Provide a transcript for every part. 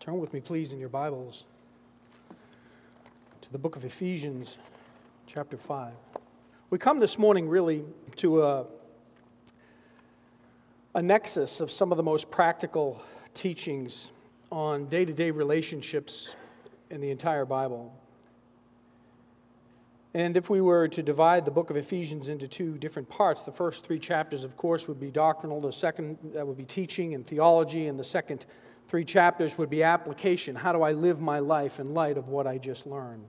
Turn with me, please, in your Bibles to the book of Ephesians, chapter 5. We come this morning really to a nexus of some of the most practical teachings on day-to-day relationships in the entire Bible. And if we were to divide the book of Ephesians into two different parts, the first three chapters, of course, would be doctrinal, the second would be teaching and theology, and the second three chapters would be application. How do I live my life in light of what I just learned?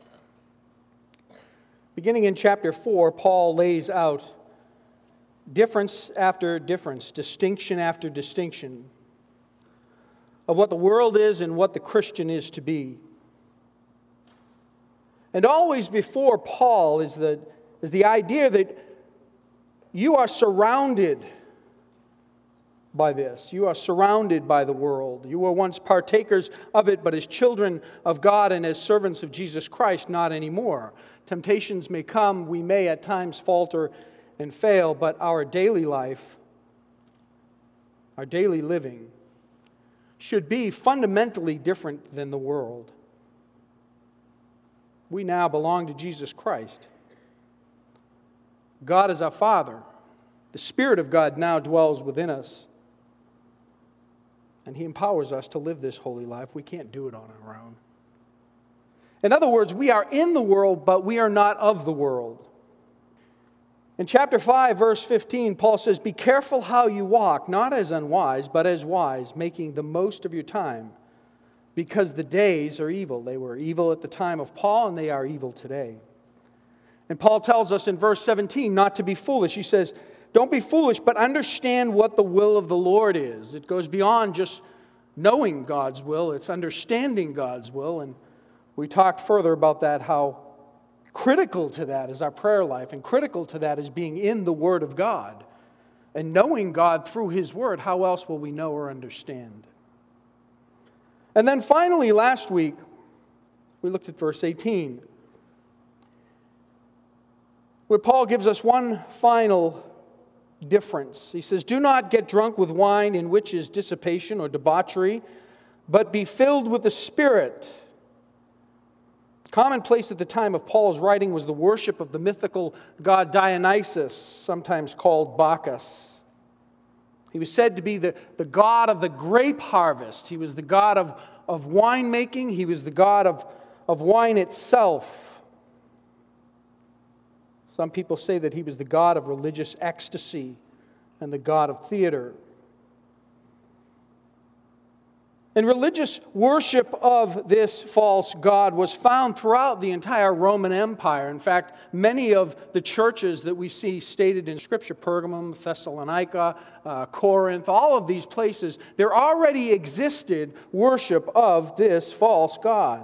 Beginning in chapter 4, Paul lays out difference after difference, distinction after distinction of what the world is and what the Christian is to be. And always before Paul is the idea that you are surrounded by this. You are surrounded by the world. You were once partakers of it, but as children of God and as servants of Jesus Christ, not anymore. Temptations may come, we may at times falter and fail, but our daily life, our daily living, should be fundamentally different than the world. We now belong to Jesus Christ. God is our Father. The Spirit of God now dwells within us. And He empowers us to live this holy life. We can't do it on our own. In other words, we are in the world, but we are not of the world. In chapter 5, verse 15, Paul says, "Be careful how you walk, not as unwise, but as wise, making the most of your time, because the days are evil." They were evil at the time of Paul, and they are evil today. And Paul tells us in verse 17 not to be foolish. He says, don't be foolish, but understand what the will of the Lord is. It goes beyond just knowing God's will. It's understanding God's will. And we talked further about that, how critical to that is our prayer life, and critical to that is being in the Word of God. And knowing God through His Word, how else will we know or understand? And then finally, last week, we looked at verse 18, where Paul gives us one final difference. He says, "Do not get drunk with wine, in which is dissipation or debauchery, but be filled with the Spirit." Commonplace at the time of Paul's writing was the worship of the mythical god Dionysus, sometimes called Bacchus. He was said to be the god of the grape harvest. He was the god of winemaking. He was the god of wine itself. Some people say that he was the god of religious ecstasy and the god of theater. And religious worship of this false god was found throughout the entire Roman Empire. In fact, many of the churches that we see stated in Scripture, Pergamum, Thessalonica, Corinth, all of these places, there already existed worship of this false god.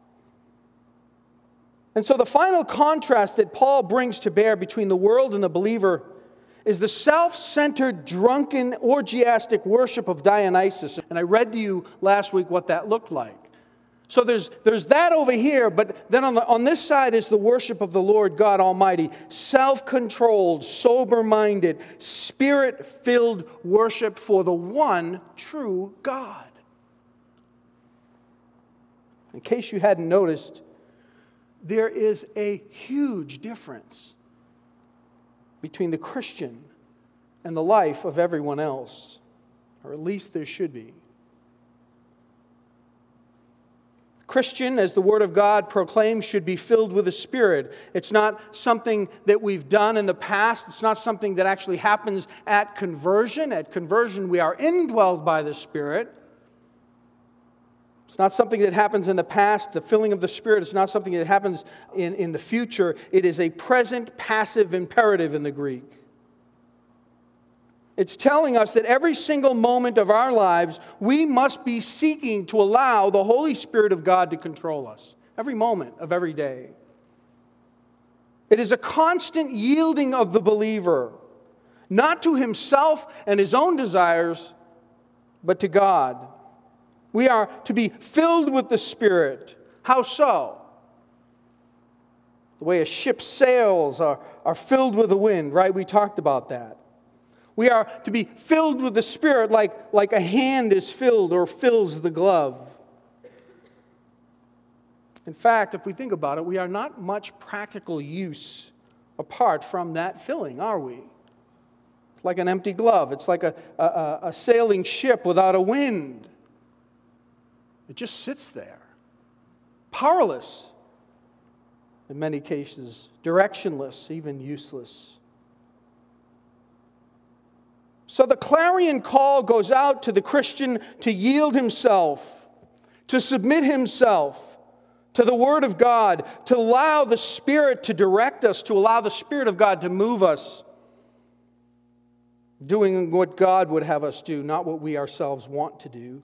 And so the final contrast that Paul brings to bear between the world and the believer is the self-centered, drunken, orgiastic worship of Dionysus. And I read to you last week what that looked like. So there's that over here, but then on this side is the worship of the Lord God Almighty. Self-controlled, sober-minded, Spirit-filled worship for the one true God. In case you hadn't noticed, there is a huge difference between the Christian and the life of everyone else, or at least there should be. Christian, as the Word of God proclaims, should be filled with the Spirit. It's not something that we've done in the past. It's not something that actually happens at conversion. At conversion, we are indwelled by the Spirit. It's not something that happens in the past. The filling of the Spirit is not something that happens in the future. It is a present passive imperative in the Greek. It's telling us that every single moment of our lives, we must be seeking to allow the Holy Spirit of God to control us. Every moment of every day. It is a constant yielding of the believer, not to himself and his own desires, but to God. We are to be filled with the Spirit. How so? The way a ship's sails are filled with the wind, right? We talked about that. We are to be filled with the Spirit like a hand is filled or fills the glove. In fact, if we think about it, we are not much practical use apart from that filling, are we? It's like an empty glove. It's like a sailing ship without a wind. It just sits there, powerless in many cases, directionless, even useless. So the clarion call goes out to the Christian to yield himself, to submit himself to the Word of God, to allow the Spirit to direct us, to allow the Spirit of God to move us, doing what God would have us do, not what we ourselves want to do.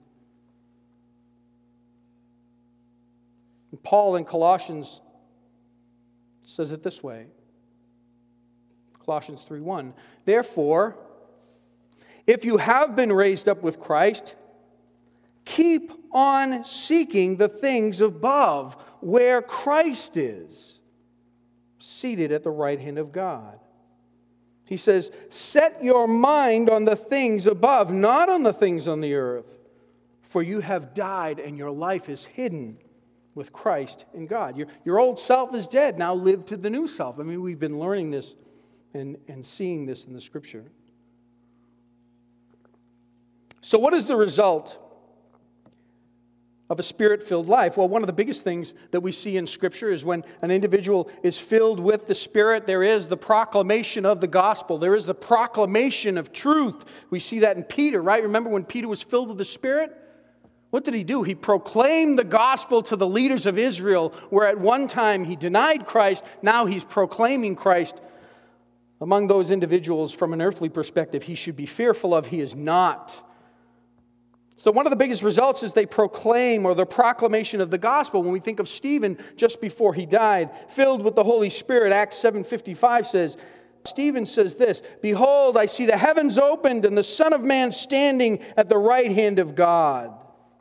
And Paul in Colossians says it this way. Colossians 3:1. Therefore, if you have been raised up with Christ, keep on seeking the things above, where Christ is, seated at the right hand of God. He says, set your mind on the things above, not on the things on the earth. For you have died, and your life is hidden with Christ in God. Your old self is dead. Now live to the new self. I mean, we've been learning this and seeing this in the Scripture. So what is the result of a Spirit-filled life? Well, one of the biggest things that we see in Scripture is when an individual is filled with the Spirit, there is the proclamation of the gospel. There is the proclamation of truth. We see that in Peter, right? Remember when Peter was filled with the Spirit? What did he do? He proclaimed the gospel to the leaders of Israel, where at one time he denied Christ. Now he's proclaiming Christ among those individuals from an earthly perspective he should be fearful of. He is not. So one of the biggest results is they proclaim, or the proclamation of the gospel. When we think of Stephen just before he died, filled with the Holy Spirit, Acts 7:55 says, Stephen says this, behold, I see the heavens opened and the Son of Man standing at the right hand of God.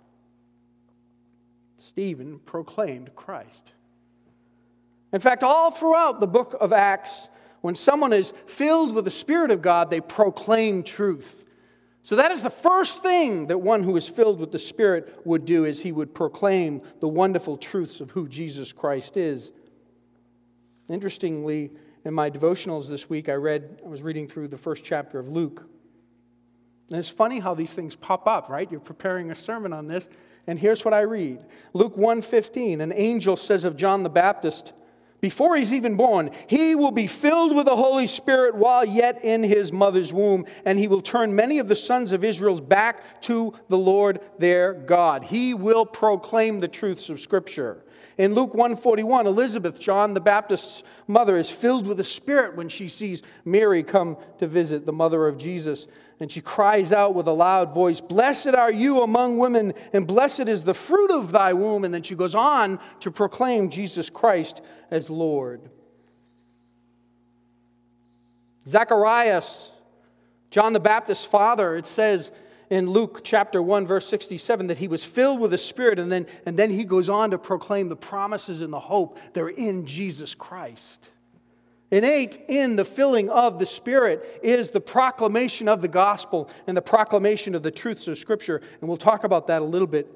Stephen proclaimed Christ. In fact, all throughout the book of Acts, when someone is filled with the Spirit of God, they proclaim truth. So that is the first thing that one who is filled with the Spirit would do, is he would proclaim the wonderful truths of who Jesus Christ is. Interestingly, in my devotionals this week, I was reading through the first chapter of Luke. And it's funny how these things pop up, right? You're preparing a sermon on this, and here's what I read. Luke 1:15, an angel says of John the Baptist, before he's even born, he will be filled with the Holy Spirit while yet in his mother's womb, and he will turn many of the sons of Israel back to the Lord their God. He will proclaim the truths of Scripture. In Luke 1:41, Elizabeth, John the Baptist's mother, is filled with the Spirit when she sees Mary come to visit, the mother of Jesus. And she cries out with a loud voice, blessed are you among women, and blessed is the fruit of thy womb. And then she goes on to proclaim Jesus Christ as Lord. Zacharias, John the Baptist's father, it says in Luke chapter 1, verse 67, that he was filled with the Spirit, and then he goes on to proclaim the promises and the hope that are in Jesus Christ. Innate in the filling of the Spirit is the proclamation of the gospel and the proclamation of the truths of Scripture. And we'll talk about that a little bit.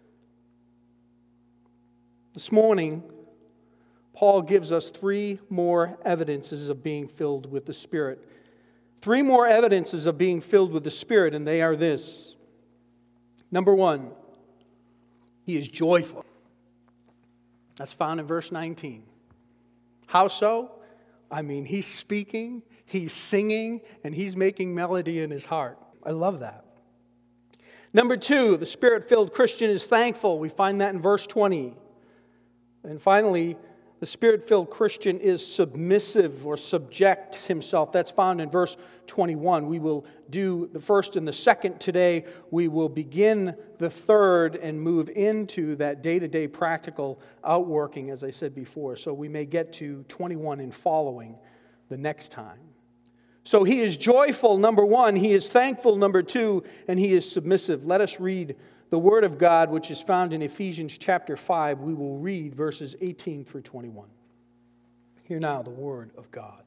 This morning, Paul gives us 3 more evidences of being filled with the Spirit. 3 more evidences of being filled with the Spirit, and they are this. Number 1, he is joyful. That's found in verse 19. How so? I mean, he's speaking, he's singing, and he's making melody in his heart. I love that. Number 2, the Spirit-filled Christian is thankful. We find that in verse 20. And finally, the Spirit-filled Christian is submissive, or subjects himself. That's found in verse 21. We will do the first and the second today. We will begin the third and move into that day-to-day practical outworking, as I said before. So we may get to 21 and following the next time. So he is joyful, number 1. He is thankful, number 2. And he is submissive. Let us read the Word of God, which is found in Ephesians chapter 5. We will read verses 18 through 21. Hear now the Word of God.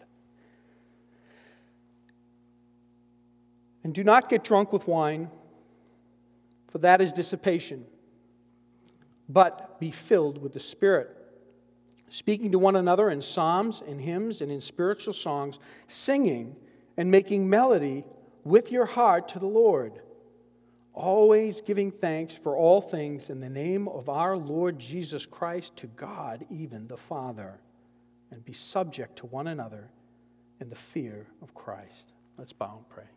And do not get drunk with wine, for that is dissipation. but be filled with the Spirit, speaking to one another in psalms and hymns and in spiritual songs, singing and making melody with your heart to the Lord, always giving thanks for all things in the name of our Lord Jesus Christ to God, even the Father, and be subject to one another in the fear of Christ. Let's bow and pray.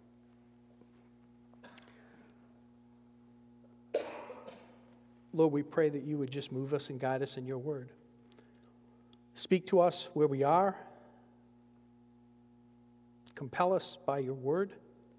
Lord, we pray that you would just move us and guide us in your word. Speak to us where we are. Compel us by your word.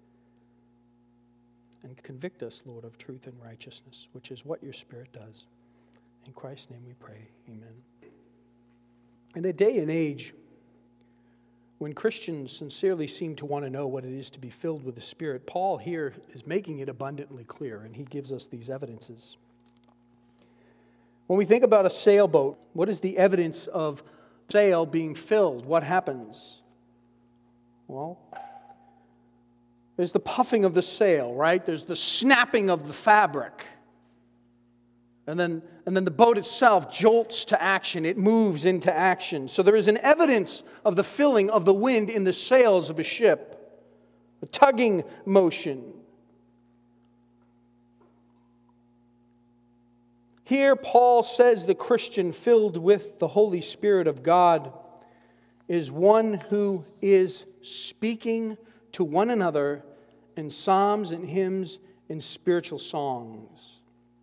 And convict us, Lord, of truth and righteousness, which is what your Spirit does. In Christ's name we pray. Amen. In a day and age when Christians sincerely seem to want to know what it is to be filled with the Spirit, Paul here is making it abundantly clear, and he gives us these evidences. When we think about a sailboat, what is the evidence of sail being filled? What happens? Well, there's the puffing of the sail, right? There's the snapping of the fabric. And then the boat itself jolts to action. It moves into action. So there is an evidence of the filling of the wind in the sails of a ship, a tugging motion. Here, Paul says the Christian filled with the Holy Spirit of God is one who is speaking to one another in psalms and hymns and spiritual songs.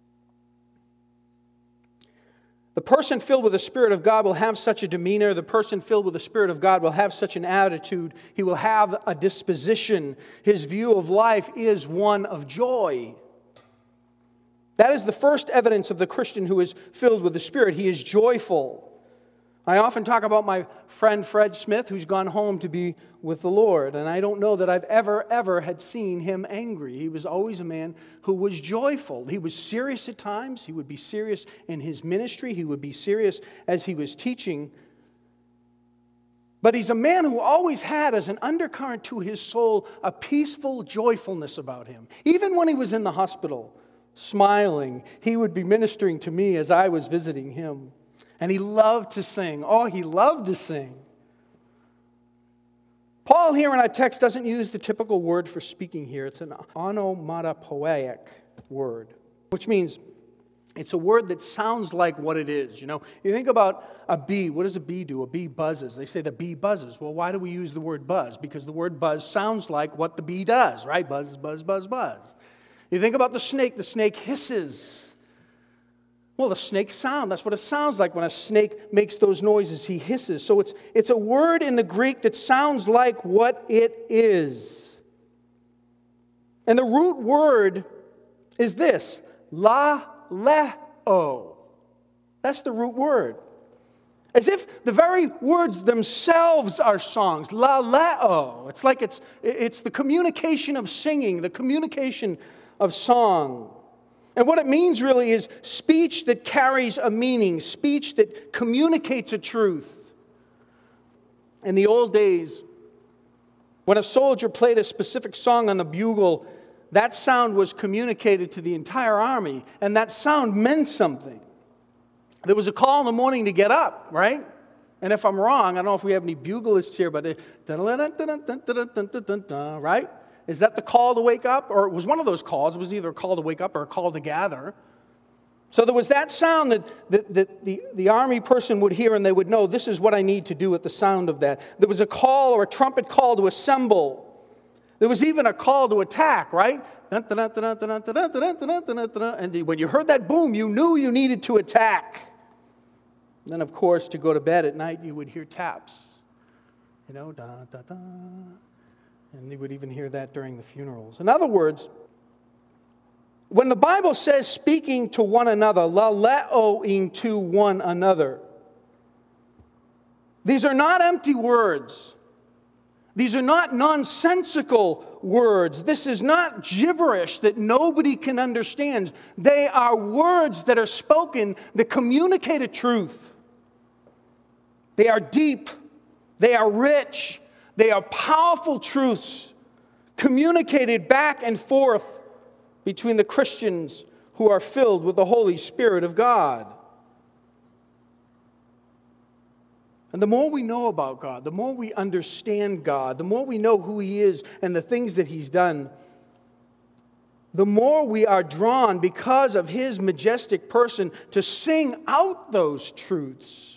The person filled with the Spirit of God will have such a demeanor. The person filled with the Spirit of God will have such an attitude. He will have a disposition. His view of life is one of joy. That is the first evidence of the Christian who is filled with the Spirit. He is joyful. I often talk about my friend Fred Smith, who's gone home to be with the Lord. And I don't know that I've ever had seen him angry. He was always a man who was joyful. He was serious at times. He would be serious in his ministry. He would be serious as he was teaching. But he's a man who always had as an undercurrent to his soul a peaceful joyfulness about him. Even when he was in the hospital, smiling, he would be ministering to me as I was visiting him. And he loved to sing. Oh, he loved to sing. Paul here in our text doesn't use the typical word for speaking here. It's an onomatopoeic word, which means it's a word that sounds like what it is. You know, you think about a bee. What does a bee do? A bee buzzes. They say the bee buzzes. Well, why do we use the word buzz? Because the word buzz sounds like what the bee does, right? Buzz, buzz, buzz, buzz. You think about the snake hisses. Well, the snake sound, that's what it sounds like when a snake makes those noises. He hisses. So it's a word in the Greek that sounds like what it is. And the root word is this, laleo. That's the root word. As if the very words themselves are songs. Laleo. It's like it's the communication of singing, the communication of song. And what it means really is speech that carries a meaning, speech that communicates a truth. In the old days, when a soldier played a specific song on the bugle, that sound was communicated to the entire army, and that sound meant something. There was a call in the morning to get up, right? And if I'm wrong, I don't know if we have any buglists here, but right? Is that the call to wake up? Or it was one of those calls. It was either a call to wake up or a call to gather. So there was that sound that the army person would hear, and they would know, this is what I need to do at the sound of that. There was a call or a trumpet call to assemble. There was even a call to attack, right? And when you heard that boom, you knew you needed to attack. And then, of course, to go to bed at night, you would hear taps. You know, da, da, da. And you would even hear that during the funerals. In other words, when the Bible says speaking to one another, laleoing to one another, these are not empty words. These are not nonsensical words. This is not gibberish that nobody can understand. They are words that are spoken that communicate a truth. They are deep. They are rich. They are powerful truths communicated back and forth between the Christians who are filled with the Holy Spirit of God. And the more we know about God, the more we understand God, the more we know who He is and the things that He's done, the more we are drawn, because of His majestic person, to sing out those truths.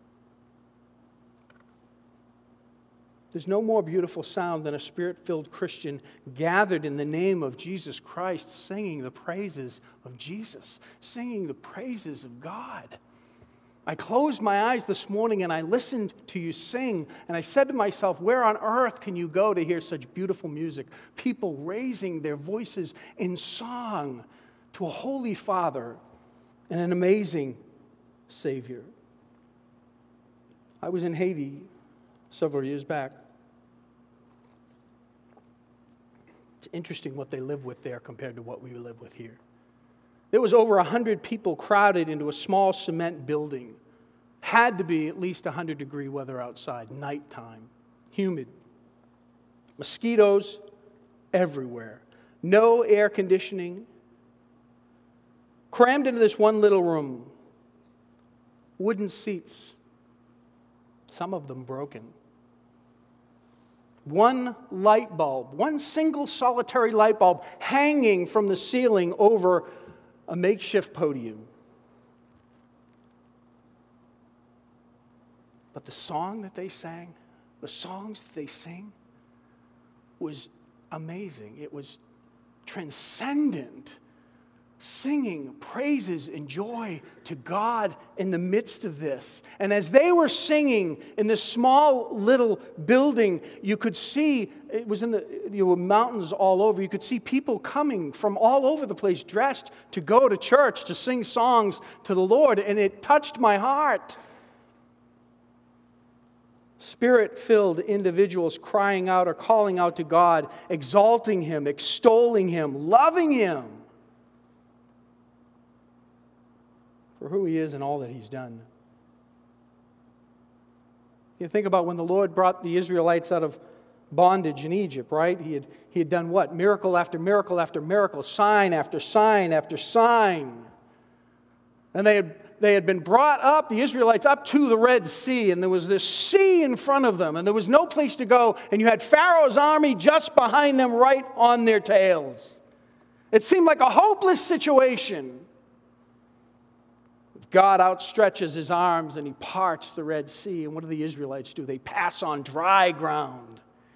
There's no more beautiful sound than a Spirit-filled Christian gathered in the name of Jesus Christ, singing the praises of Jesus, singing the praises of God. I closed my eyes this morning and I listened to you sing, and I said to myself, where on earth can you go to hear such beautiful music? People raising their voices in song to a holy Father and an amazing Savior. I was in Haiti several years back. It's interesting what they live with there compared to what we live with here. There was over 100 people crowded into a small cement building. Had to be at least 100-degree weather outside, nighttime, humid. Mosquitoes everywhere. No air conditioning. Crammed into this one little room. Wooden seats. Some of them broken. One light bulb, one single solitary light bulb hanging from the ceiling over a makeshift podium. But the song that they sang, the songs that they sing, was amazing. It was transcendent, singing praises and joy to God in the midst of this. And as they were singing in this small little building, you could see, it was there were mountains all over. You could see people coming from all over the place dressed to go to church, to sing songs to the Lord. And it touched my heart. Spirit-filled individuals crying out or calling out to God, exalting Him, extolling Him, loving Him for who He is and all that He's done. You think about when the Lord brought the Israelites out of bondage in Egypt, right? He had done what? Miracle after miracle after miracle, sign after sign after sign. And they had been brought up, the Israelites, up to the Red Sea, and there was this sea in front of them, and there was no place to go, and you had Pharaoh's army just behind them, right on their tails. It seemed like a hopeless situation. God outstretches His arms, and He parts the Red Sea, and what do the Israelites do? They pass on dry ground.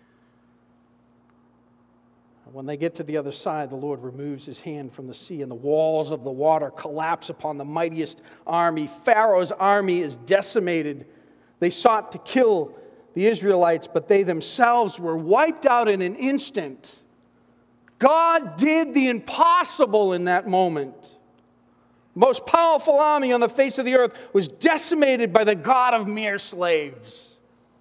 When they get to the other side, the Lord removes His hand from the sea, and the walls of the water collapse upon the mightiest army. Pharaoh's army is decimated. They sought to kill the Israelites, but they themselves were wiped out in an instant. God did the impossible in that moment. The most powerful army on the face of the earth was decimated by the God of mere slaves.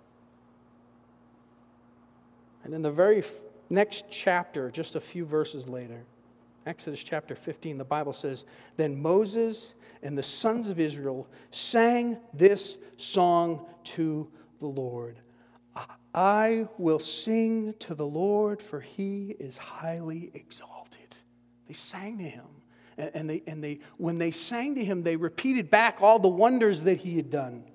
And in the very next chapter, just a few verses later, Exodus chapter 15, the Bible says, "Then Moses and the sons of Israel sang this song to the Lord. I will sing to the Lord, for He is highly exalted." They sang to Him. And when they sang to Him, they repeated back all the wonders that He had done.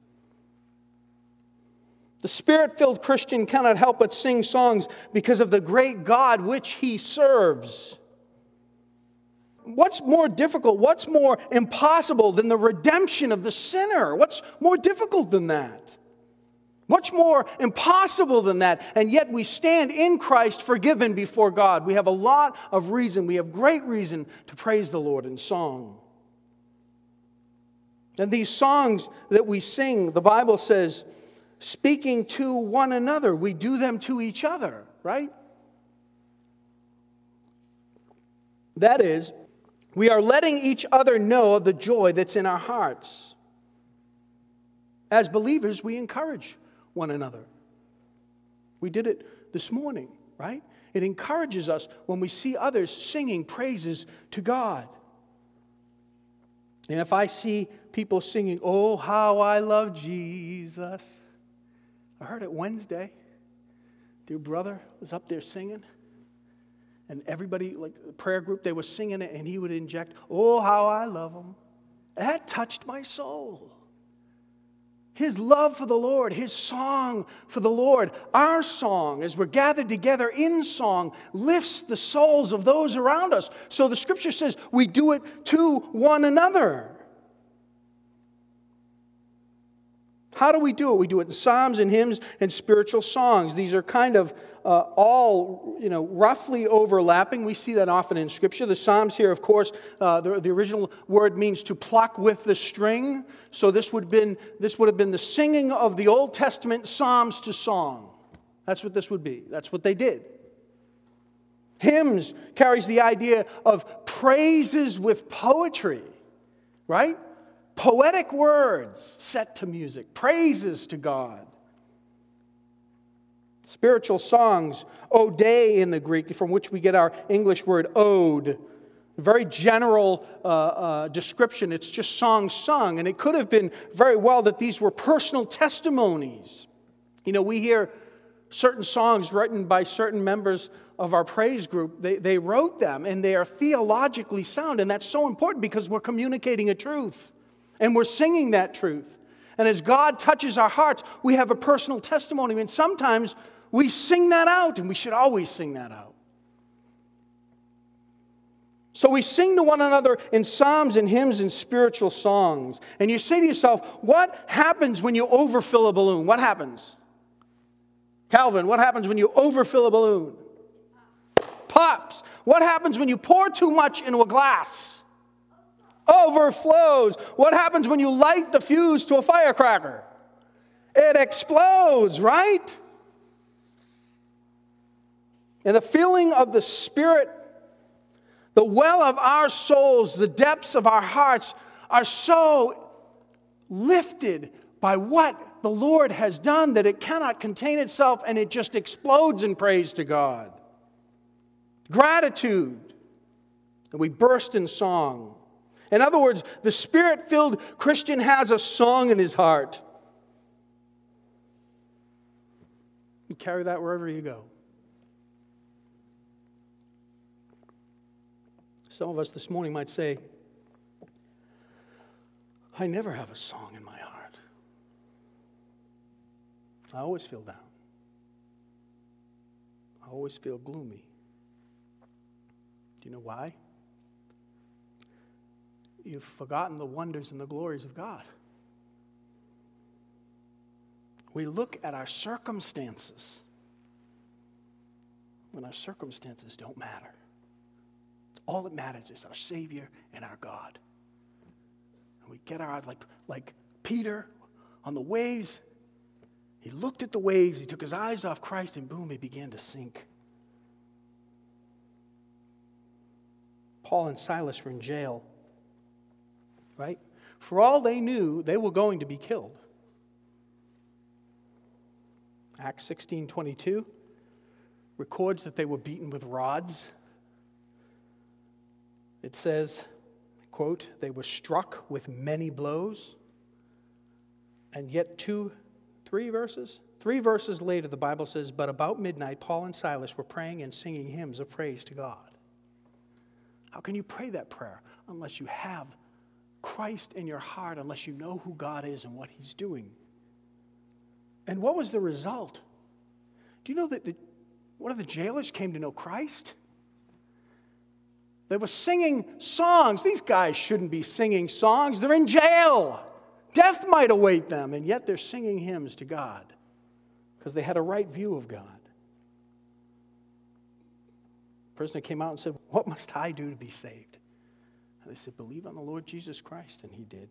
The Spirit-filled Christian cannot help but sing songs because of the great God which he serves. What's more difficult, what's more impossible than the redemption of the sinner? What's more difficult than that? What's more impossible than that? And yet we stand in Christ forgiven before God. We have a lot of reason, we have great reason to praise the Lord in song. And these songs that we sing, the Bible says, speaking to one another. We do them to each other, right? That is, we are letting each other know of the joy that's in our hearts. As believers, we encourage one another. We did it this morning, right? It encourages us when we see others singing praises to God. And if I see people singing, "Oh, how I love Jesus," I heard it Wednesday. Dear brother was up there singing. And everybody, like the prayer group, they were singing it, and he would inject, "Oh, how I love him." That touched my soul. His love for the Lord, his song for the Lord, our song, as we're gathered together in song, lifts the souls of those around us. So the scripture says we do it to one another. How do we do it? We do it in psalms and hymns and spiritual songs. These are kind of all, roughly overlapping. We see that often in Scripture. The psalms here, of course, the original word means to pluck with the string. So this would have been the singing of the Old Testament psalms to song. That's what this would be. That's what they did. Hymns carries the idea of praises with poetry, right? Poetic words set to music, praises to God. Spiritual songs, ode in the Greek, from which we get our English word ode. A very general description. It's just songs sung. And it could have been very well that these were personal testimonies. We hear certain songs written by certain members of our praise group. They wrote them, and they are theologically sound. And that's so important because we're communicating a truth. And we're singing that truth. And as God touches our hearts, we have a personal testimony. And sometimes we sing that out, and we should always sing that out. So we sing to one another in psalms and hymns and spiritual songs. And you say to yourself, what happens when you overfill a balloon? What happens? Calvin, what happens when you overfill a balloon? Pops. What happens when you pour too much into a glass? Overflows. What happens when you light the fuse to a firecracker? It explodes, right? And the feeling of the Spirit, the well of our souls, the depths of our hearts are so lifted by what the Lord has done that it cannot contain itself, and it just explodes in praise to God. Gratitude. And we burst in song. In other words, the Spirit-filled Christian has a song in his heart. You carry that wherever you go. Some of us this morning might say, I never have a song in my heart. I always feel down. I always feel gloomy. Do you know why? You've forgotten the wonders and the glories of God. We look at our circumstances when our circumstances don't matter. All that matters is our Savior and our God. And we get our eyes like Peter on the waves. He looked at the waves, he took his eyes off Christ, and boom, he began to sink. Paul and Silas were in jail. Right? For all they knew, they were going to be killed. Acts 16:22 records that they were beaten with rods. It says, quote, they were struck with many blows. And yet three verses later, the Bible says, but about midnight, Paul and Silas were praying and singing hymns of praise to God. How can you pray that prayer unless you have Christ in your heart, unless you know who God is and what he's doing? And what was the result? Do you know that one of the jailers came to know Christ? They were singing songs. These guys shouldn't be singing songs. They're in jail. Death might await them, and yet they're singing hymns to God because they had a right view of God. The prisoner came out and said, what must I do to be saved? They said, believe on the Lord Jesus Christ, and he did.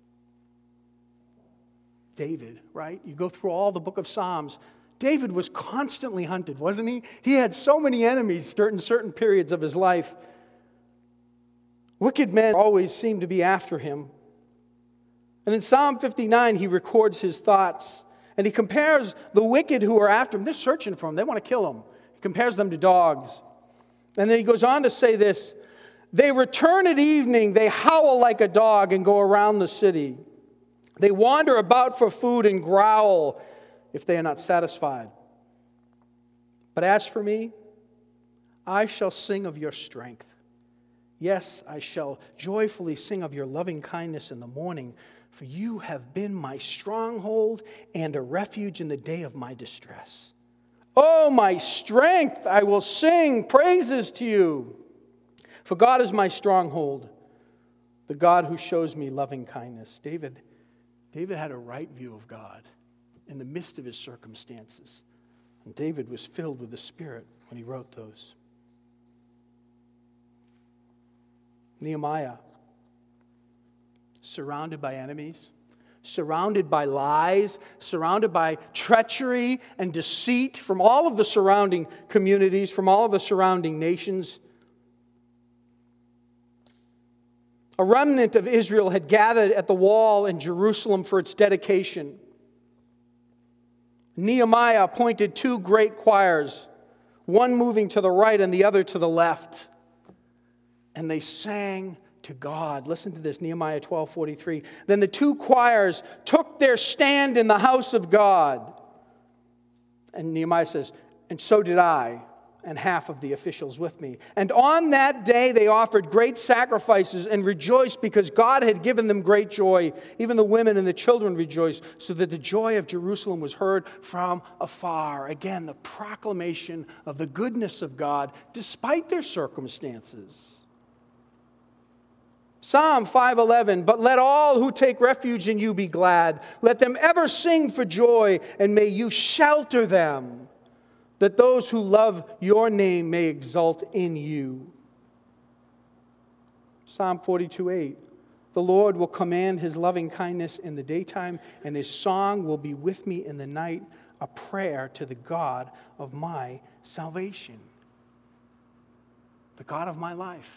David, right? You go through all the book of Psalms. David was constantly hunted, wasn't he? He had so many enemies in certain periods of his life. Wicked men always seemed to be after him. And in Psalm 59, he records his thoughts. And he compares the wicked who are after him. They're searching for him. They want to kill him. He compares them to dogs. And then he goes on to say this, they return at evening, they howl like a dog and go around the city. They wander about for food and growl if they are not satisfied. But as for me, I shall sing of your strength. Yes, I shall joyfully sing of your loving kindness in the morning, for you have been my stronghold and a refuge in the day of my distress. Oh, my strength, I will sing praises to you. For God is my stronghold, the God who shows me loving kindness. David had a right view of God in the midst of his circumstances. And David was filled with the Spirit when he wrote those. Nehemiah, surrounded by enemies, surrounded by lies, surrounded by treachery and deceit from all of the surrounding communities, from all of the surrounding nations. A remnant of Israel had gathered at the wall in Jerusalem for its dedication. Nehemiah appointed 2 great choirs, one moving to the right and the other to the left. And they sang to God. Listen to this, Nehemiah 12:43. Then the 2 choirs took their stand in the house of God. And Nehemiah says, and so did I, and half of the officials with me. And on that day they offered great sacrifices and rejoiced because God had given them great joy. Even the women and the children rejoiced, so that the joy of Jerusalem was heard from afar. Again, the proclamation of the goodness of God despite their circumstances. Psalm 5:11, but let all who take refuge in you be glad. Let them ever sing for joy, and may you shelter them, that those who love your name may exult in you. Psalm 42:8, the Lord will command his loving kindness in the daytime, and his song will be with me in the night, a prayer to the God of my salvation. The God of my life.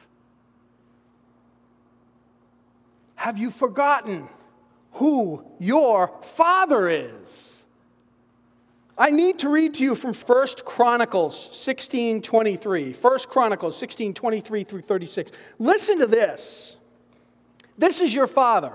Have you forgotten who your Father is? I need to read to you from 1 Chronicles 16:23. 1 Chronicles 16:23 through 36. Listen to this. This is your Father.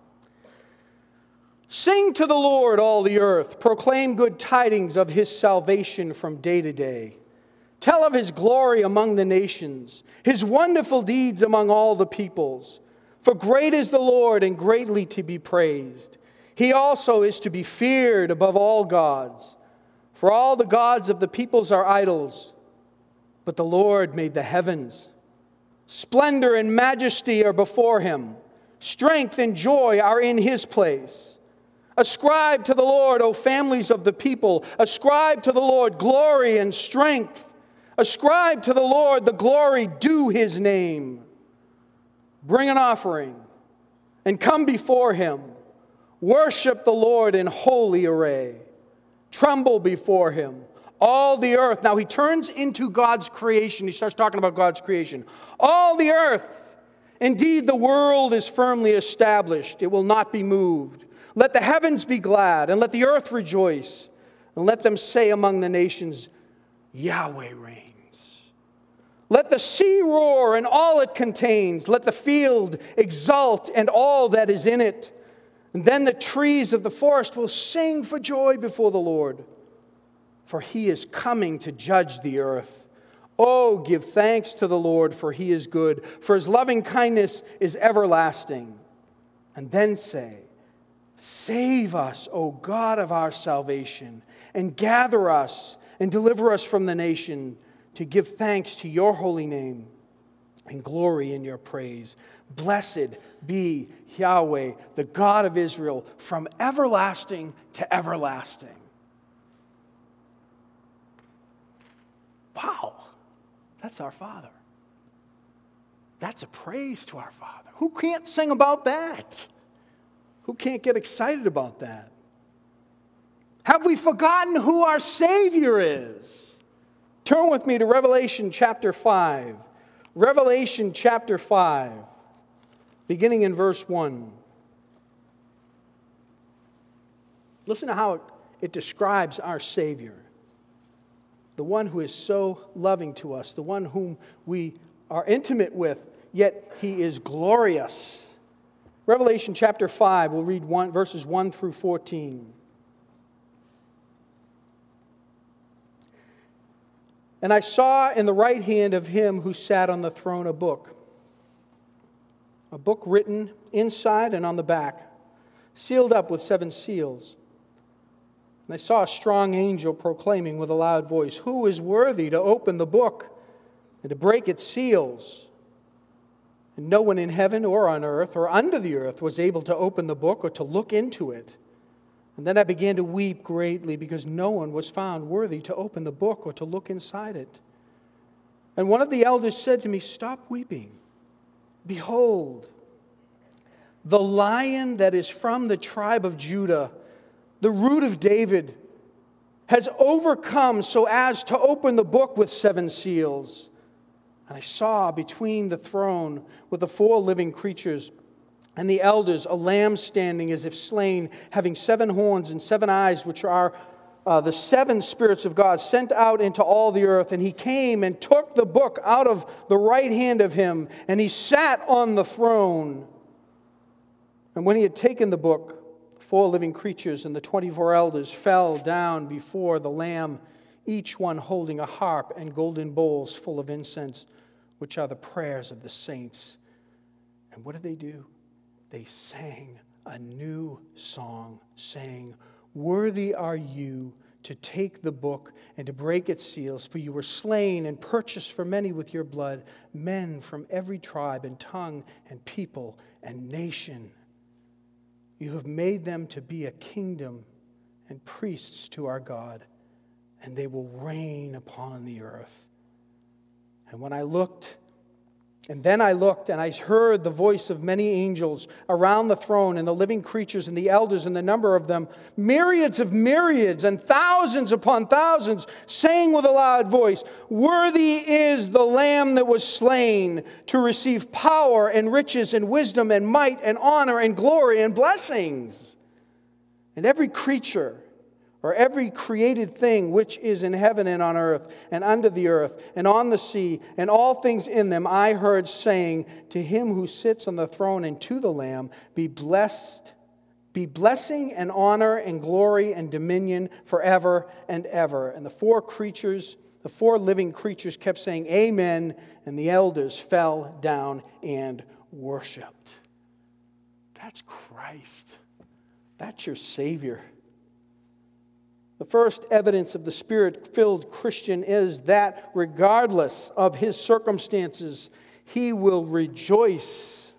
Sing to the Lord, all the earth. Proclaim good tidings of his salvation from day to day. Tell of his glory among the nations, his wonderful deeds among all the peoples. For great is the Lord and greatly to be praised. He also is to be feared above all gods. For all the gods of the peoples are idols, but the Lord made the heavens. Splendor and majesty are before him. Strength and joy are in his place. Ascribe to the Lord, O families of the people. Ascribe to the Lord glory and strength. Ascribe to the Lord the glory due his name. Bring an offering and come before him. Worship the Lord in holy array. Tremble before him, all the earth. Now he turns into God's creation. He starts talking about God's creation. All the earth. Indeed, the world is firmly established. It will not be moved. Let the heavens be glad, and let the earth rejoice. And let them say among the nations, Yahweh reigns. Let the sea roar and all it contains. Let the field exult and all that is in it. And then the trees of the forest will sing for joy before the Lord, for he is coming to judge the earth. Oh, give thanks to the Lord, for he is good, for his loving kindness is everlasting. And then say, save us, O God of our salvation, and gather us and deliver us from the nation, to give thanks to your holy name and glory in your praise. Blessed be Yahweh, the God of Israel, from everlasting to everlasting. Wow, that's our Father. That's a praise to our Father. Who can't sing about that? Who can't get excited about that? Have we forgotten who our Savior is? Turn with me to Revelation chapter 5. Revelation chapter 5, beginning in verse 1. Listen to how it describes our Savior, the one who is so loving to us, the one whom we are intimate with, yet he is glorious. Revelation chapter 5, we'll read verses 1 through 14. And I saw in the right hand of him who sat on the throne a book written inside and on the back, sealed up with 7 seals. And I saw a strong angel proclaiming with a loud voice, "Who is worthy to open the book and to break its seals?" And no one in heaven or on earth or under the earth was able to open the book or to look into it. And then I began to weep greatly because no one was found worthy to open the book or to look inside it. And one of the elders said to me, "Stop weeping. Behold, the Lion that is from the tribe of Judah, the Root of David, has overcome so as to open the book with 7 seals." And I saw between the throne with the 4 living creatures and the elders a lamb standing as if slain, having 7 horns and 7 eyes, which are the 7 spirits of God sent out into all the earth. And he came and took the book out of the right hand of him, and he sat on the throne. And when he had taken the book, the 4 living creatures and the 24 elders fell down before the Lamb, each one holding a harp and golden bowls full of incense, which are the prayers of the saints. And what did they do? They sang a new song, saying, "Worthy are you to take the book and to break its seals, for you were slain and purchased for many with your blood, men from every tribe and tongue and people and nation. You have made them to be a kingdom and priests to our God, and they will reign upon the earth." And then I looked, and I heard the voice of many angels around the throne, and the living creatures, and the elders, and the number of them, myriads of myriads, and thousands upon thousands, saying with a loud voice, "Worthy is the Lamb that was slain to receive power and riches and wisdom and might and honor and glory and blessings." And every creature, or every created thing which is in heaven and on earth and under the earth and on the sea and all things in them, I heard saying, "To him who sits on the throne and to the Lamb be blessing and honor and glory and dominion forever and ever." And the 4 living creatures kept saying, "Amen," and the elders fell down and worshiped. That's Christ. That's your Savior. The first evidence of the Spirit-filled Christian is that regardless of his circumstances, he will rejoice.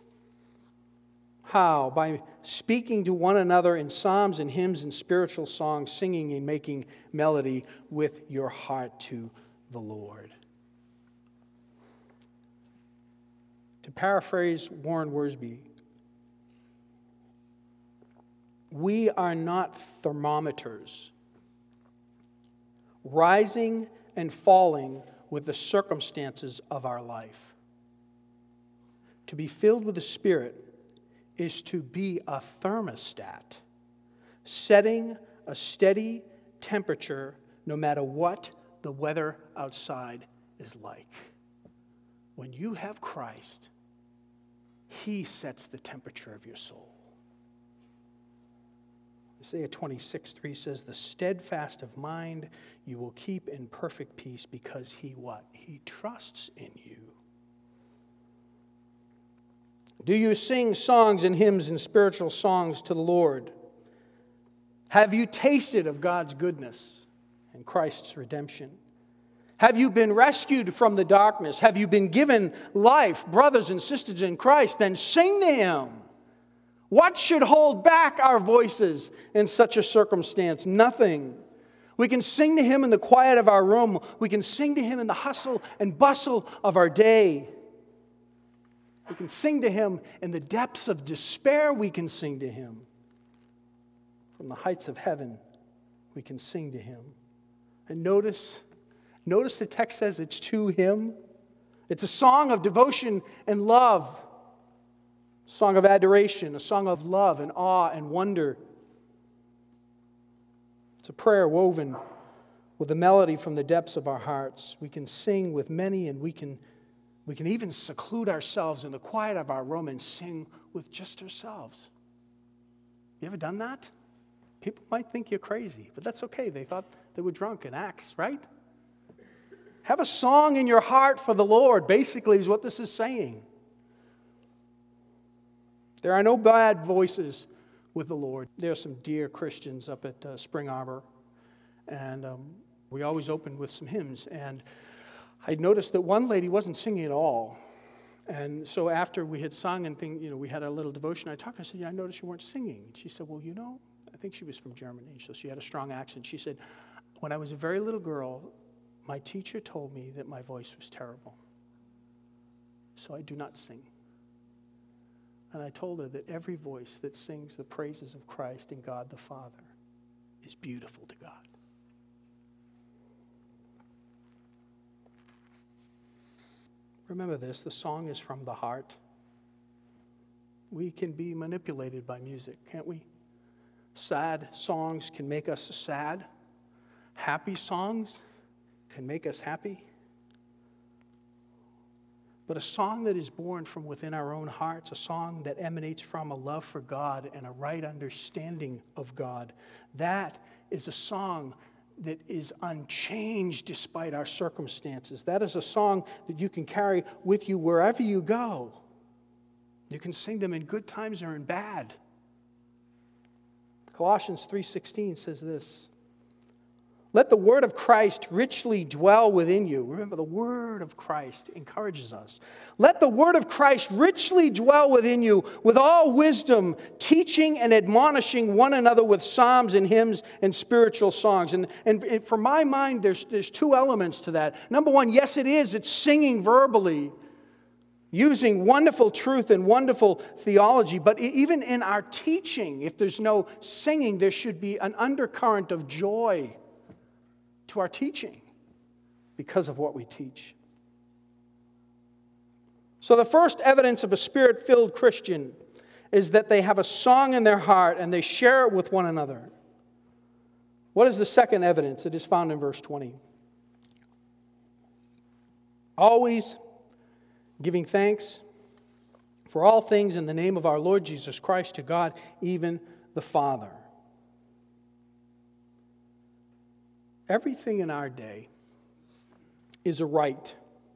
How? By speaking to one another in psalms and hymns and spiritual songs, singing and making melody with your heart to the Lord. To paraphrase Warren Wiersbe, we are not thermometers, rising and falling with the circumstances of our life. To be filled with the Spirit is to be a thermostat, setting a steady temperature no matter what the weather outside is like. When you have Christ, He sets the temperature of your soul. Isaiah 26:3 says, "The steadfast of mind you will keep in perfect peace because he" what? He trusts in you. Do you sing songs and hymns and spiritual songs to the Lord? Have you tasted of God's goodness and Christ's redemption? Have you been rescued from the darkness? Have you been given life, brothers and sisters in Christ? Then sing to Him. What should hold back our voices in such a circumstance? Nothing. We can sing to Him in the quiet of our room. We can sing to Him in the hustle and bustle of our day. We can sing to Him in the depths of despair. We can sing to Him. From the heights of heaven, we can sing to Him. And notice the text says it's to Him. It's a song of devotion and love. A song of adoration, a song of love and awe and wonder. It's a prayer woven with a melody from the depths of our hearts. We can sing with many, and we can even seclude ourselves in the quiet of our room and sing with just ourselves. You ever done that? People might think you're crazy, but that's okay. They thought they were drunk in Acts, right? Have a song in your heart for the Lord, basically, is what this is saying. There are no bad voices with the Lord. There are some dear Christians up at Spring Arbor, and we always open with some hymns. And I noticed that one lady wasn't singing at all. And so after we had sung and we had a little devotion, I talked to her. I said, I noticed you weren't singing. She said, well, I think she was from Germany, so she had a strong accent. She said, when I was a very little girl, my teacher told me that my voice was terrible, so I do not sing. And I told her that every voice that sings the praises of Christ and God the Father is beautiful to God. Remember this, the song is from the heart. We can be manipulated by music, can't we? Sad songs can make us sad. Happy songs can make us happy. But a song that is born from within our own hearts, a song that emanates from a love for God and a right understanding of God, that is a song that is unchanged despite our circumstances. That is a song that you can carry with you wherever you go. You can sing them in good times or in bad. Colossians 3:16 says this, let the word of Christ richly dwell within you. Remember, the word of Christ encourages us. Let the word of Christ richly dwell within you with all wisdom, teaching and admonishing one another with psalms and hymns and spiritual songs. And for my mind, there's two elements to that. Number one, yes, it's singing verbally, using wonderful truth and wonderful theology. But even in our teaching, if there's no singing, there should be an undercurrent of joy to our teaching because of what we teach. So the first evidence of a Spirit-filled Christian is that they have a song in their heart and they share it with one another. What is the second evidence? It is found in verse 20. Always giving thanks for all things in the name of our Lord Jesus Christ to God, even the Father. Everything in our day is a right.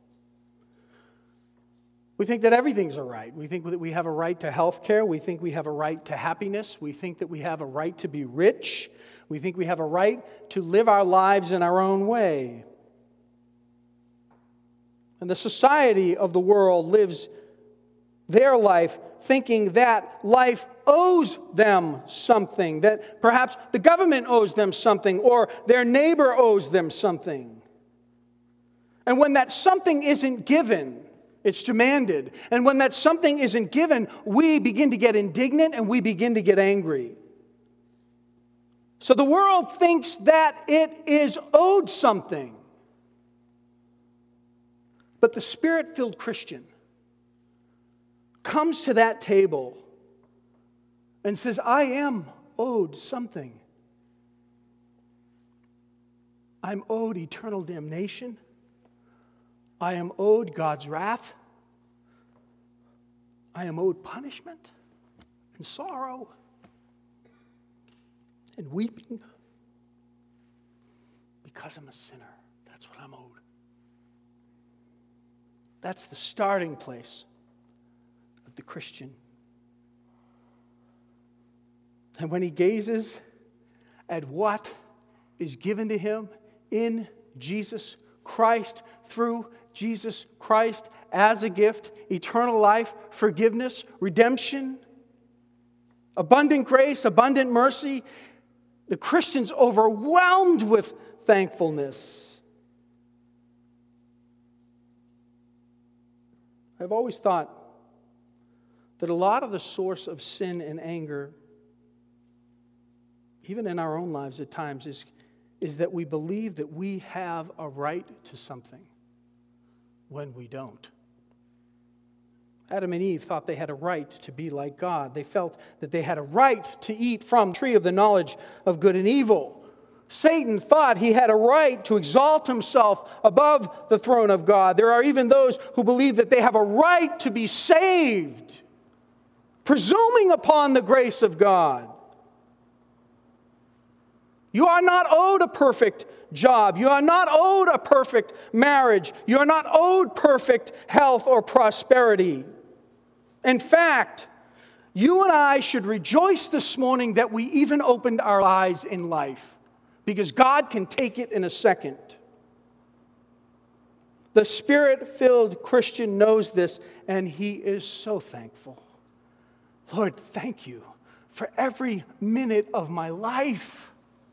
We think that everything's a right. We think that we have a right to health care. We think we have a right to happiness. We think that we have a right to be rich. We think we have a right to live our lives in our own way. And the society of the world lives their life thinking that life owes them something, that perhaps the government owes them something, or their neighbor owes them something. And when that something isn't given, it's demanded. And when that something isn't given, we begin to get indignant and we begin to get angry. So the world thinks that it is owed something. But the Spirit-filled Christian comes to that table and says, I am owed something. I'm owed eternal damnation. I am owed God's wrath. I am owed punishment and sorrow and weeping because I'm a sinner. That's what I'm owed. That's the starting place of the Christian. And when he gazes at what is given to him in Jesus Christ, through Jesus Christ, as a gift, eternal life, forgiveness, redemption, abundant grace, abundant mercy, the Christian's overwhelmed with thankfulness. I've always thought that a lot of the source of sin and anger, even in our own lives at times, is that we believe that we have a right to something when we don't. Adam and Eve thought they had a right to be like God. They felt that they had a right to eat from the tree of the knowledge of good and evil. Satan thought he had a right to exalt himself above the throne of God. There are even those who believe that they have a right to be saved, presuming upon the grace of God. You are not owed a perfect job. You are not owed a perfect marriage. You are not owed perfect health or prosperity. In fact, you and I should rejoice this morning that we even opened our eyes in life, because God can take it in a second. The Spirit-filled Christian knows this, and he is so thankful. Lord, thank you for every minute of my life.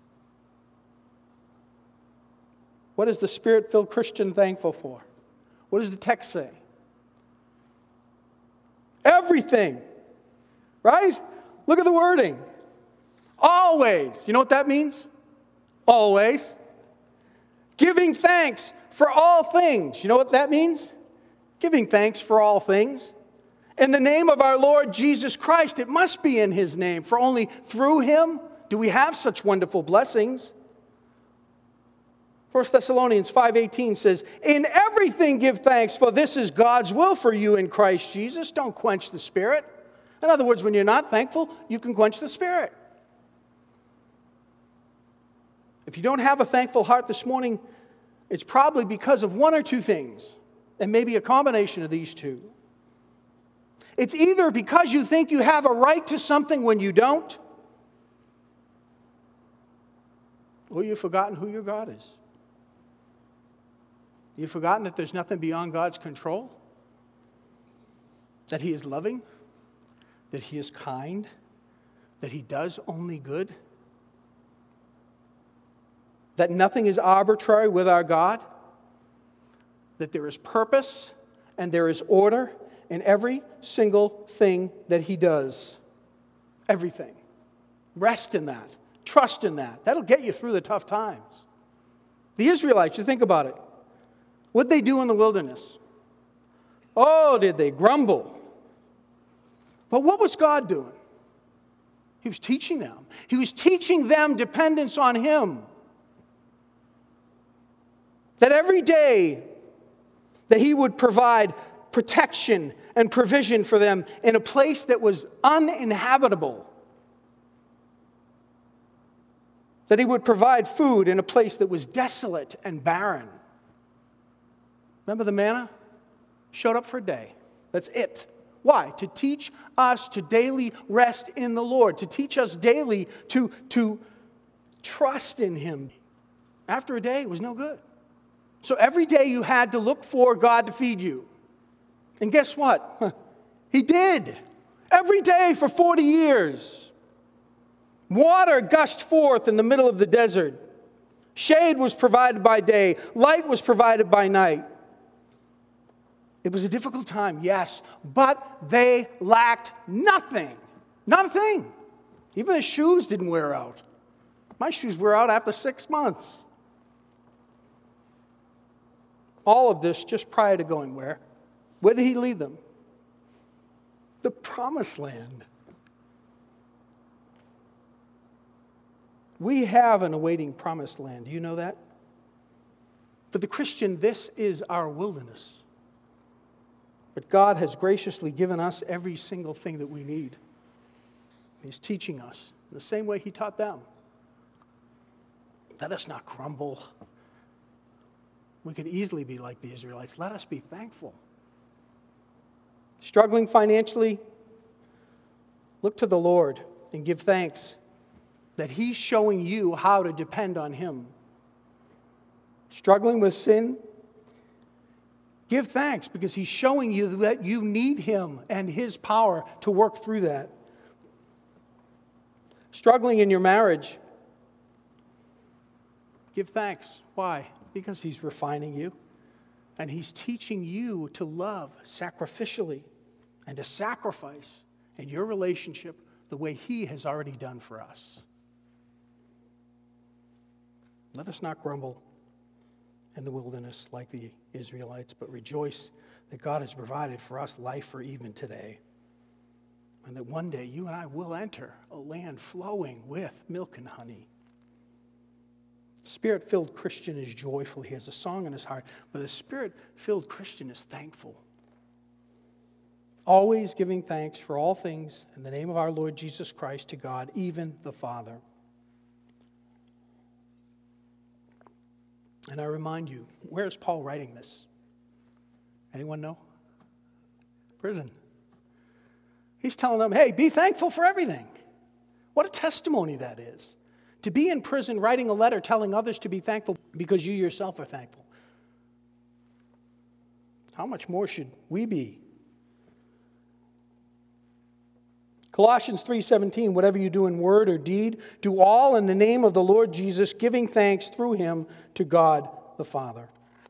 What is the Spirit-filled Christian thankful for? What does the text say? Everything. Right? Look at the wording. Always. You know what that means? Always. Giving thanks for all things. You know what that means? Giving thanks for all things. In the name of our Lord Jesus Christ. It must be in His name, for only through Him do we have such wonderful blessings. 1 Thessalonians 5:18 says, in everything give thanks, for this is God's will for you in Christ Jesus. Don't quench the Spirit. In other words, when you're not thankful, you can quench the Spirit. If you don't have a thankful heart this morning, it's probably because of one or two things, and maybe a combination of these two. It's either because you think you have a right to something when you don't, or you've forgotten who your God is. You've forgotten that there's nothing beyond God's control, that He is loving, that He is kind, that He does only good, that nothing is arbitrary with our God, that there is purpose and there is order in every single thing that He does. Everything. Rest in that. Trust in that. That'll get you through the tough times. The Israelites, you think about it. What'd they do in the wilderness? Oh, did they grumble? But what was God doing? He was teaching them. He was teaching them dependence on Him. That every day that He would provide protection and provision for them in a place that was uninhabitable. That He would provide food in a place that was desolate and barren. Remember the manna? Showed up for a day. That's it. Why? To teach us to daily rest in the Lord. To teach us daily to trust in Him. After a day, it was no good. So every day you had to look for God to feed you. And guess what? He did. Every day for 40 years. Water gushed forth in the middle of the desert. Shade was provided by day. Light was provided by night. It was a difficult time, yes, but they lacked nothing. Not a thing. Even the shoes didn't wear out. My shoes wear out after 6 months. All of this just prior to going where? Where did He lead them? The promised land. We have an awaiting promised land. Do you know that? For the Christian, this is our wilderness. But God has graciously given us every single thing that we need. He's teaching us in the same way He taught them. Let us not grumble. We could easily be like the Israelites. Let us be thankful. Struggling financially? Look to the Lord and give thanks that He's showing you how to depend on Him. Struggling with sin? Give thanks because He's showing you that you need Him and His power to work through that. Struggling in your marriage? Give thanks. Why? Because He's refining you and He's teaching you to love sacrificially and to sacrifice in your relationship the way He has already done for us. Let us not grumble in the wilderness like the Israelites, but rejoice that God has provided for us life for even today. And that one day you and I will enter a land flowing with milk and honey. The Spirit-filled Christian is joyful. He has a song in his heart. But the Spirit-filled Christian is thankful. Always giving thanks for all things in the name of our Lord Jesus Christ to God, even the Father. And I remind you, where is Paul writing this? Anyone know? Prison. He's telling them, hey, be thankful for everything. What a testimony that is. To be in prison, writing a letter, telling others to be thankful because you yourself are thankful. How much more should we be? Colossians 3:17, whatever you do in word or deed, do all in the name of the Lord Jesus, giving thanks through him to God the Father.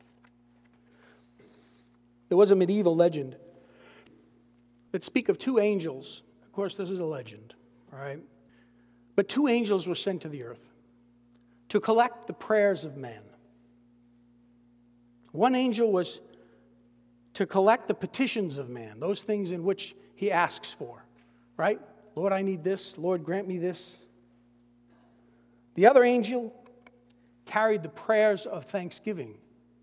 There was a medieval legend that speak of two angels. Of course, this is a legend, all right? But two angels were sent to the earth to collect the prayers of men. One angel was to collect the petitions of man, those things in which he asks for, right? Lord, I need this. Lord, grant me this. The other angel carried the prayers of thanksgiving.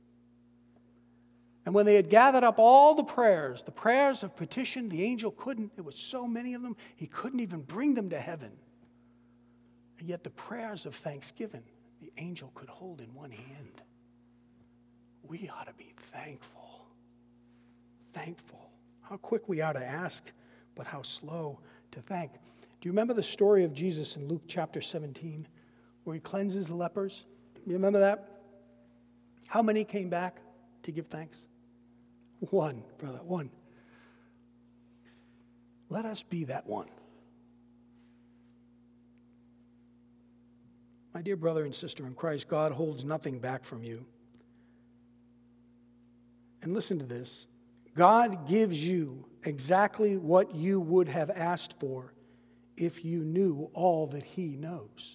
And when they had gathered up all the prayers of petition, the angel couldn't, there was so many of them, he couldn't even bring them to heaven. And yet the prayers of thanksgiving, the angel could hold in one hand. We ought to be thankful. Thankful. How quick we are to ask, but how slow to thank. Do you remember the story of Jesus in Luke chapter 17, where he cleanses the lepers? You remember that? How many came back to give thanks? One, brother, one. Let us be that one. My dear brother and sister in Christ, God holds nothing back from you. And listen to this. God gives you exactly what you would have asked for if you knew all that he knows.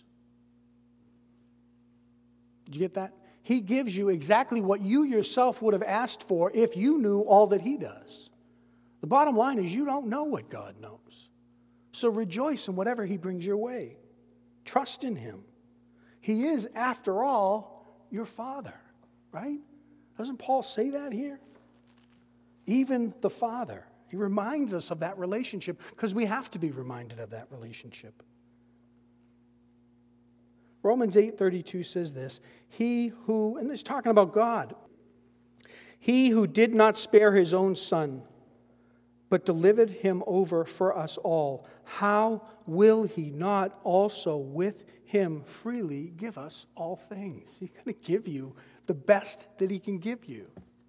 Did you get that? He gives you exactly what you yourself would have asked for if you knew all that he does. The bottom line is you don't know what God knows. So rejoice in whatever he brings your way. Trust in him. He is, after all, your Father, right? Doesn't Paul say that here? Even the Father. He reminds us of that relationship because we have to be reminded of that relationship. Romans 8:32 says this, he who, and this is talking about God, he who did not spare his own son, but delivered him over for us all, how will he not also with him freely give us all things? He's going to give you the best that he can give you.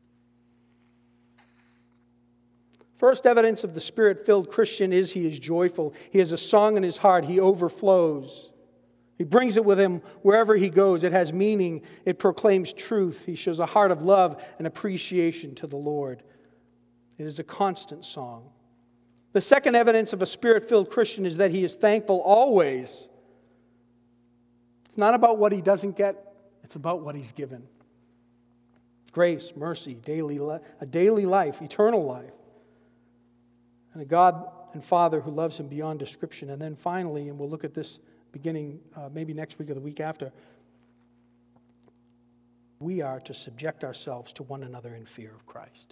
First evidence of the Spirit-filled Christian is he is joyful. He has a song in his heart. He overflows. He brings it with him wherever he goes. It has meaning. It proclaims truth. He shows a heart of love and appreciation to the Lord. It is a constant song. The second evidence of a Spirit-filled Christian is that he is thankful always. It's not about what he doesn't get. It's about what he's given. Grace, mercy, a daily life, eternal life. And a God and Father who loves him beyond description. And then finally, and we'll look at this beginning maybe next week or the week after, we are to subject ourselves to one another in fear of Christ.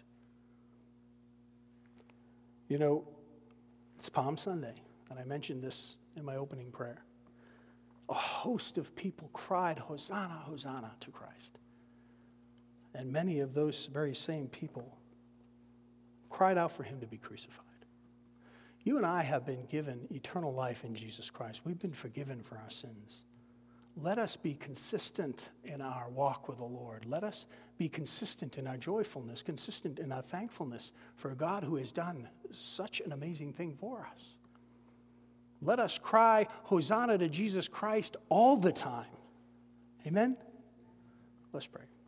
You know, it's Palm Sunday, and I mentioned this in my opening prayer. A host of people cried, Hosanna, Hosanna to Christ. And many of those very same people cried out for him to be crucified. You and I have been given eternal life in Jesus Christ. We've been forgiven for our sins. Let us be consistent in our walk with the Lord. Let us be consistent in our joyfulness, consistent in our thankfulness for a God who has done such an amazing thing for us. Let us cry, Hosanna to Jesus Christ all the time. Amen? Let's pray.